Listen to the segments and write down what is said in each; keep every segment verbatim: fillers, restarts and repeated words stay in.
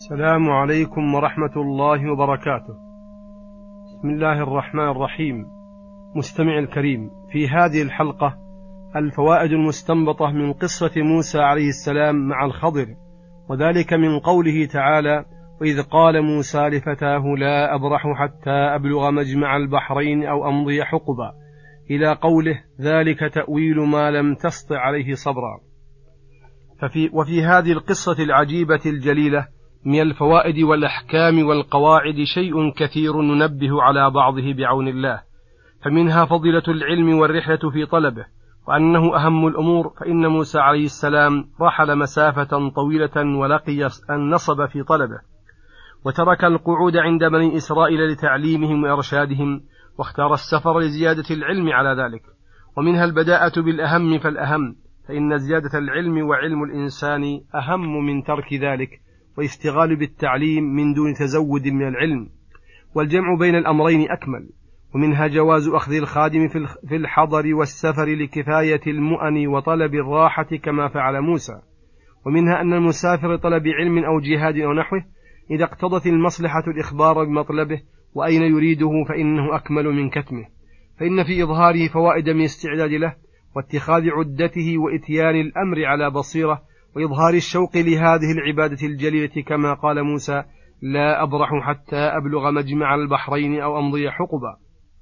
السلام عليكم ورحمة الله وبركاته. بسم الله الرحمن الرحيم. مستمع الكريم، في هذه الحلقة الفوائد المستنبطة من قصة موسى عليه السلام مع الخضر، وذلك من قوله تعالى: وإذ قال موسى لفتاه لا أبرح حتى أبلغ مجمع البحرين أو أمضي حقبا، إلى قوله ذلك تأويل ما لم تسطع عليه صبرا. ففي وفي هذه القصة العجيبة الجليلة من الفوائد والأحكام والقواعد شيء كثير ننبه على بعضه بعون الله. فمنها فضيلة العلم والرحلة في طلبه، وأنه أهم الأمور، فإن موسى عليه السلام رحل مسافة طويلة ولقي النصب في طلبه، وترك القعود عند بني إسرائيل لتعليمهم وإرشادهم، واختار السفر لزيادة العلم على ذلك. ومنها البداءة بالأهم فالأهم، فإن زيادة العلم وعلم الإنسان أهم من ترك ذلك، واستغال بالتعليم من دون تزود من العلم، والجمع بين الأمرين أكمل. ومنها جواز أخذ الخادم في الحضر والسفر لكفاية المؤن وطلب الراحة كما فعل موسى. ومنها أن المسافر طلب علم أو جهاد أو نحوه إذا اقتضت المصلحة الإخبار بمطلبه وأين يريده فإنه أكمل من كتمه، فإن في إظهاره فوائد من استعداد له واتخاذ عدته وإتيان الأمر على بصيرة، وإظهار الشوق لهذه العبادة الجليلة، كما قال موسى: لا أبرح حتى أبلغ مجمع البحرين أو أمضي حقبا.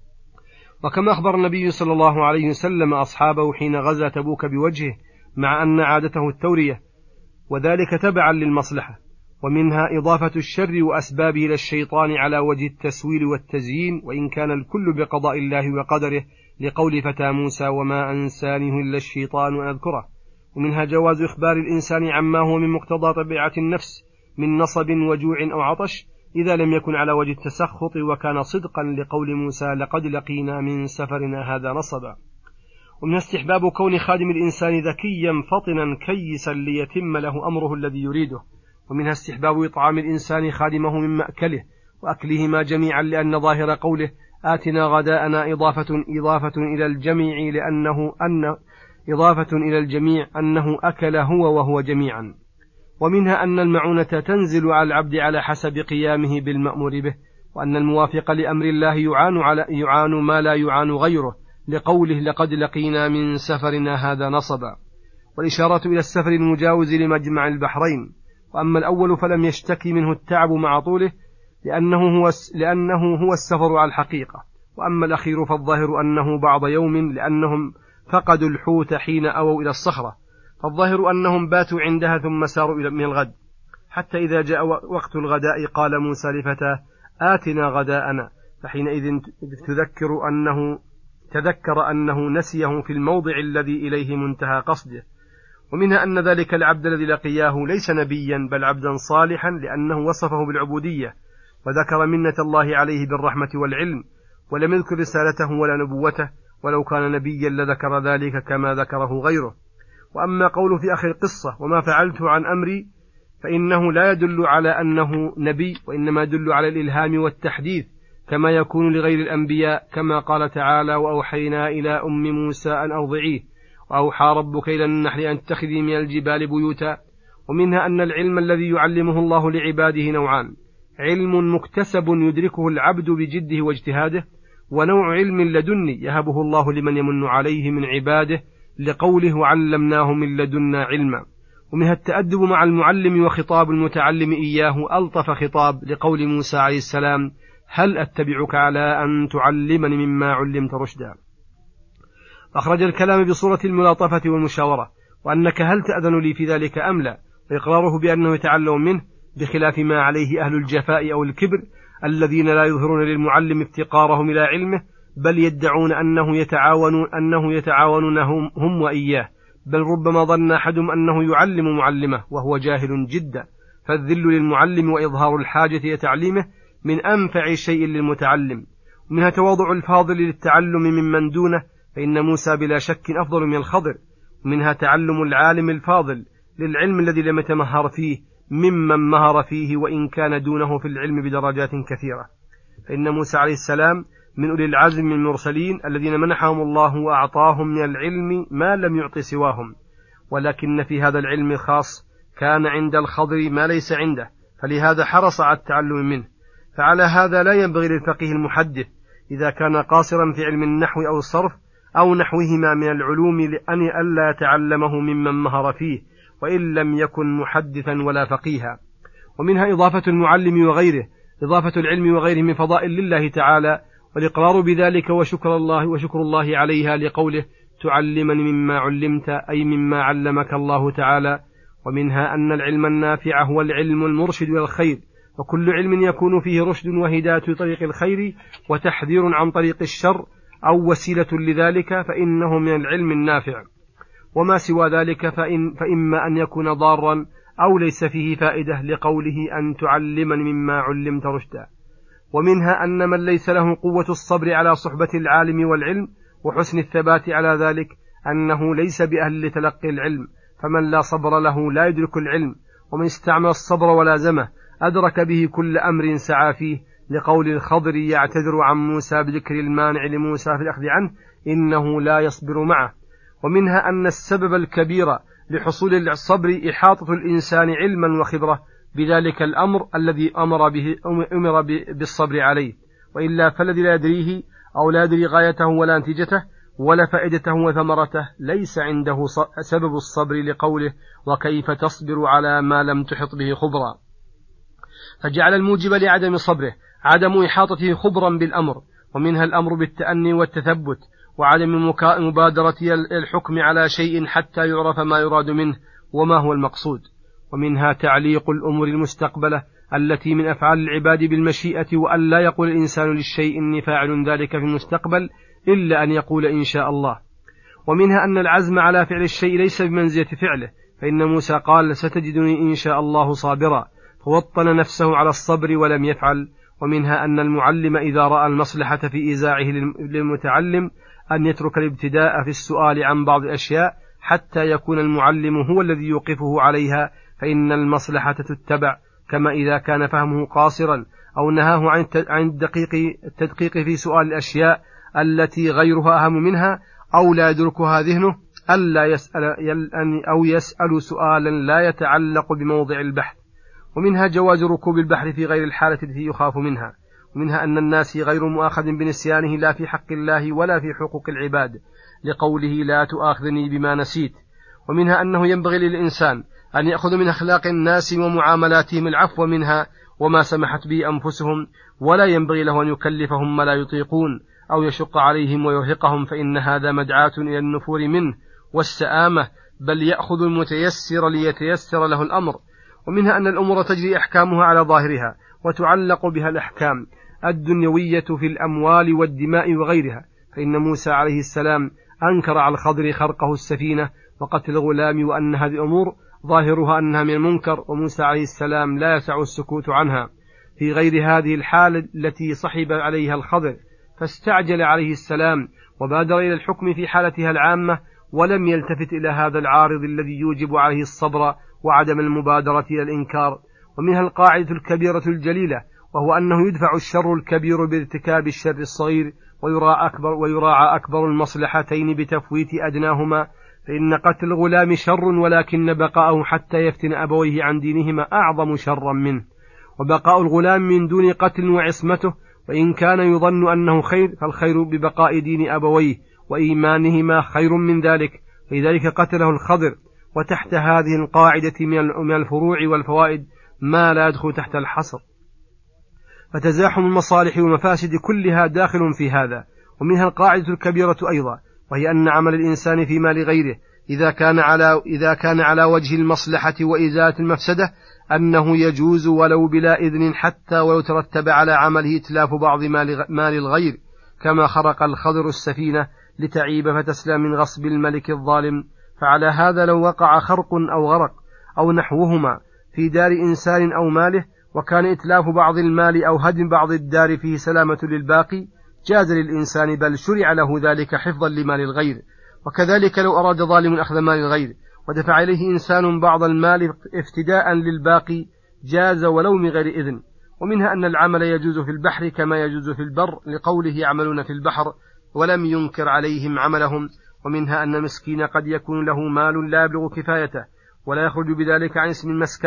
وكما أخبر النبي صلى الله عليه وسلم أصحابه حين غزا تبوك بوجهه، مع أن عادته التورية، وذلك تبعا للمصلحة. ومنها إضافة الشر وأسبابه إلى الشيطان على وجه التسويل والتزيين، وإن كان الكل بقضاء الله وقدره، لقول فتى موسى: وما أنسانه إلا الشيطان أن أذكره. ومنها جواز إخبار الإنسان عما هو من مقتضى طبيعة النفس من نصب وجوع أو عطش، إذا لم يكن على وجه التسخط، وكان صدقا لقول موسى: لقد لقينا من سفرنا هذا نصبا. ومن استحباب كون خادم الإنسان ذكيا فطنا كيسا ليتم له أمره الذي يريده. ومنها استحباب إطعام الإنسان خادمه من مأكله وأكلهما جميعا، لأن ظاهر قوله آتنا غداءنا إضافة, إضافة إلى الجميع، لأنه أن إضافة إلى الجميع أنه أكل هو وهو جميعا. ومنها أن المعونة تنزل على العبد على حسب قيامه بالمأمور به، وأن الموافق لأمر الله يعان, على يعان ما لا يعان غيره، لقوله: لقد لقينا من سفرنا هذا نصبا. والإشارة إلى السفر المجاوز لمجمع البحرين. وأما الأول فلم يشتكي منه التعب مع طوله، لأنه هو, لأنه هو السفر على الحقيقة. وأما الأخير فالظاهر أنه بعض يوم، لأنهم فقدوا الحوت حين أووا إلى الصخرة، فالظاهر أنهم باتوا عندها ثم ساروا من الغد، حتى إذا جاء وقت الغداء قال موسى لفتاه: آتنا غداءنا، فحينئذ تذكر أنه تذكر أنه نسيه في الموضع الذي إليه منتهى قصده. ومنها أن ذلك العبد الذي لقياه ليس نبيا بل عبدا صالحا، لأنه وصفه بالعبودية، وذكر منة الله عليه بالرحمة والعلم، ولم يذكر رسالته ولا نبوته، ولو كان نبيا لذكر ذلك كما ذكره غيره. وأما قوله في آخر القصة: وما فعلت عن أمري، فإنه لا يدل على أنه نبي، وإنما يدل على الإلهام والتحديث، كما يكون لغير الأنبياء، كما قال تعالى: وأوحينا إلى أم موسى أن أرضعيه، وأوحى ربك إلى النحل أن تتخذي من الجبال بيوتا. ومنها أن العلم الذي يعلمه الله لعباده نوعان: علم مكتسب يدركه العبد بجده واجتهاده، ونوع علم لدني يهبه الله لمن يمن عليه من عباده، لقوله: وعلمناه من لدنا علما. ومنها التأدب مع المعلم وخطاب المتعلم إياه ألطف خطاب، لقول موسى عليه السلام: هل أتبعك على أن تعلمني مما علمت رشدا. أخرج الكلام بصورة الملاطفة والمشاورة، وأنك هل تأذن لي في ذلك أم لا، وإقراره بأنه يتعلم منه، بخلاف ما عليه أهل الجفاء أو الكبر الذين لا يظهرون للمعلم افتقارهم إلى علمه، بل يدعون أنه يتعاون أنه يتعاونون هم, هم وإياه، بل ربما ظن أحدهم أنه يعلم معلمه وهو جاهل جدا. فالذل للمعلم وإظهار الحاجة إلى تعليمه من أنفع شيء للمتعلم. ومنها تواضع الفاضل للتعلم ممن دونه، فإن موسى بلا شك أفضل من الخضر. ومنها تعلم العالم الفاضل للعلم الذي لم يتمهر فيه ممن مهر فيه، وإن كان دونه في العلم بدرجات كثيرة. فإن موسى عليه السلام من أولي العزم من المرسلين الذين منحهم الله وأعطاهم من العلم ما لم يعط سواهم، ولكن في هذا العلم الخاص كان عند الخضر ما ليس عنده، فلهذا حرص على التعلم منه. فعلى هذا لا ينبغي للفقيه المحدث إذا كان قاصرا في علم النحو أو الصرف أو نحوهما من العلوم لأن ألا يتعلمه ممن مهر فيه وإن لم يكن محدثا ولا فقيها. ومنها إضافة المعلم وغيره إضافة العلم وغيره من فضائل لله تعالى، والإقرار بذلك وشكر الله وشكر الله عليها لقوله تعلمني مما علمت، أي مما علمك الله تعالى. ومنها أن العلم النافع هو العلم المرشد إلى الخير، وكل علم يكون فيه رشد وهداية طريق الخير وتحذير عن طريق الشر أو وسيلة لذلك فإنه من العلم النافع، وما سوى ذلك فإن فإما أن يكون ضارا أو ليس فيه فائدة لقوله أن تعلمني مما علمت رشدا. ومنها أن من ليس له قوة الصبر على صحبة العالم والعلم وحسن الثبات على ذلك أنه ليس بأهل لتلقي العلم، فمن لا صبر له لا يدرك العلم، ومن استعمل الصبر ولازمه أدرك به كل أمر سعى فيه، لقول الخضر يعتذر عن موسى بذكر المانع لموسى في الأخذ عنه إنه لا يصبر معه. ومنها أن السبب الكبير لحصول الصبر إحاطة الإنسان علما وخبرة بذلك الأمر الذي أمر به أمر بالصبر عليه، وإلا فالذي لا يدريه أو لا يدري غايته ولا نتيجته ولا فائدته وثمرته ليس عنده سبب الصبر، لقوله وكيف تصبر على ما لم تحط به خبرا. فجعل الموجب لعدم صبره عدم إحاطته خبرا بالأمر. ومنها الأمر بالتأني والتثبت وعدم مبادرة الحكم على شيء حتى يعرف ما يراد منه وما هو المقصود. ومنها تعليق الأمور المستقبلة التي من أفعال العباد بالمشيئة، وأن لا يقول الإنسان للشيء إني فاعل ذلك في المستقبل إلا أن يقول إن شاء الله. ومنها أن العزم على فعل الشيء ليس بمنزلة فعله، فإن موسى قال ستجدني إن شاء الله صابرا، فوطن نفسه على الصبر ولم يفعل. ومنها أن المعلم إذا رأى المصلحة في إيزاعه للمتعلم أن يترك الابتداء في السؤال عن بعض الأشياء حتى يكون المعلم هو الذي يوقفه عليها، فإن المصلحة تتبع، كما إذا كان فهمه قاصرا أو نهاه عن الدقيق التدقيق في سؤال الأشياء التي غيرها أهم منها أو لا يدركها ذهنه ألا يسأل أو يسأل سؤالا لا يتعلق بموضع البحث. ومنها جواز ركوب البحر في غير الحالة التي يخاف منها. ومنها أن الناس غير مؤاخذ بنسيانه لا في حق الله ولا في حقوق العباد، لقوله لا تؤاخذني بما نسيت. ومنها أنه ينبغي للإنسان أن يأخذ من أخلاق الناس ومعاملاتهم العفو منها وما سمحت به أنفسهم، ولا ينبغي له أن يكلفهم ما لا يطيقون أو يشق عليهم ويرهقهم، فإن هذا مدعاة إلى النفور منه والسآمة، بل يأخذ المتيسر ليتيسر له الأمر. ومنها أن الأمور تجري أحكامها على ظاهرها وتعلق بها الأحكام الدنيوية في الأموال والدماء وغيرها، فإن موسى عليه السلام أنكر على الخضر خرقه السفينة وقتل الغلام، وأن هذه الأمور ظاهرها أنها من المنكر، وموسى عليه السلام لا يسع السكوت عنها في غير هذه الحالة التي صحب عليها الخضر، فاستعجل عليه السلام وبادر إلى الحكم في حالتها العامة، ولم يلتفت إلى هذا العارض الذي يوجب عليه الصبر وعدم المبادرة إلى الإنكار. ومنها القاعدة الكبيرة الجليلة، وهو أنه يدفع الشر الكبير بارتكاب الشر الصغير، ويراعى أكبر, ويراعى أكبر المصلحتين بتفويت أدناهما، فإن قتل الغلام شر، ولكن بقاءه حتى يفتن أبويه عن دينهما أعظم شرا منه، وبقاء الغلام من دون قتل وعصمته وإن كان يظن أنه خير فالخير ببقاء دين أبويه وإيمانهما خير من ذلك، لذلك قتله الخضر. وتحت هذه القاعدة من الفروع والفوائد ما لا يدخل تحت الحصر، فتزاحم المصالح والمفاسد كلها داخل في هذا. ومنها القاعدة الكبيرة أيضا، وهي أن عمل الإنسان في مال غيره إذا كان على, إذا كان على وجه المصلحة وإزالة المفسدة أنه يجوز ولو بلا إذن، حتى ولو ترتب على عمله إتلاف بعض مال الغير، كما خرق الخضر السفينة لتعيب فتسلم من غصب الملك الظالم. فعلى هذا لو وقع خرق أو غرق أو نحوهما في دار إنسان أو ماله، وكان إتلاف بعض المال أو هدم بعض الدار فيه سلامة للباقي، جاز للإنسان بل شرع له ذلك حفظا لمال الغير. وكذلك لو أراد ظالم أخذ مال الغير ودفع إليه إنسان بعض المال افتداء للباقي جاز ولو من غير إذن. ومنها أن العمل يجوز في البحر كما يجوز في البر، لقوله يعملون في البحر ولم ينكر عليهم عملهم. ومنها أن المسكين قد يكون له مال لا يبلغ كفايته ولا يخرج بذلك عن اسم المسكنة،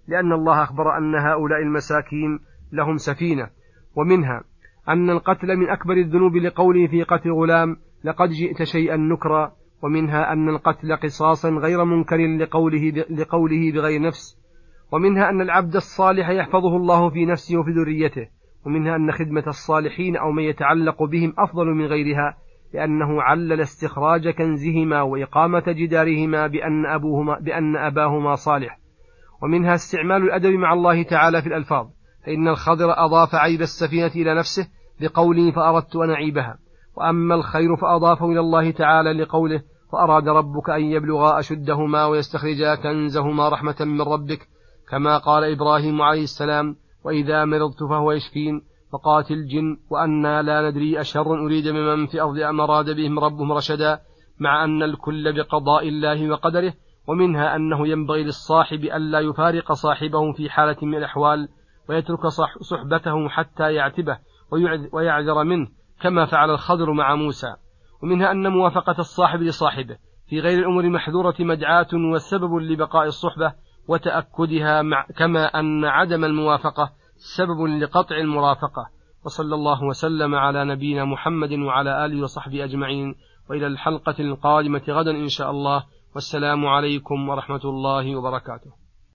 لأن الله أخبر أن هؤلاء المساكين لهم سفينة. ومنها أن القتل من أكبر الذنوب لقوله في قتل غلام لقد جئت شيئا نكرا. ومنها أن القتل قصاصا غير منكر لقوله, لقوله بغير نفس. ومنها أن العبد الصالح يحفظه الله في نفسه وفي ذريته. ومنها أن خدمة الصالحين أو من يتعلق بهم أفضل من غيرها، لأنه علل استخراج كنزهما وإقامة جدارهما بأن, أبوهما بأن أباهما صالح. ومنها استعمال الأدب مع الله تعالى في الألفاظ، فإن الخضر أضاف عيب السفينة إلى نفسه لقوله فأردت أن أعيبها. وأما الخير فأضافه إلى الله تعالى لقوله فأراد ربك أن يبلغا أشدهما ويستخرجا كنزهما رحمة من ربك، كما قال إبراهيم عليه السلام وإذا مرضت فهو يشفين. فقالت الجن وأنا لا ندري أشر أريد بمن في أرض أم أراد بهم ربهم رشدا، مع أن الكل بقضاء الله وقدره. ومنها أنه ينبغي للصاحب ألا يفارق صاحبه في حالة من الأحوال ويترك صحبته حتى يعتبه ويعذر منه، كما فعل الخضر مع موسى. ومنها أن موافقة الصاحب لصاحبه في غير الأمور محذورة مدعاة وسبب لبقاء الصحبة وتأكدها، مع كما أن عدم الموافقة سبب لقطع المرافقة. وصلى الله وسلم على نبينا محمد وعلى آله وصحبه أجمعين، وإلى الحلقة القادمة غدا إن شاء الله، والسلام عليكم ورحمة الله وبركاته.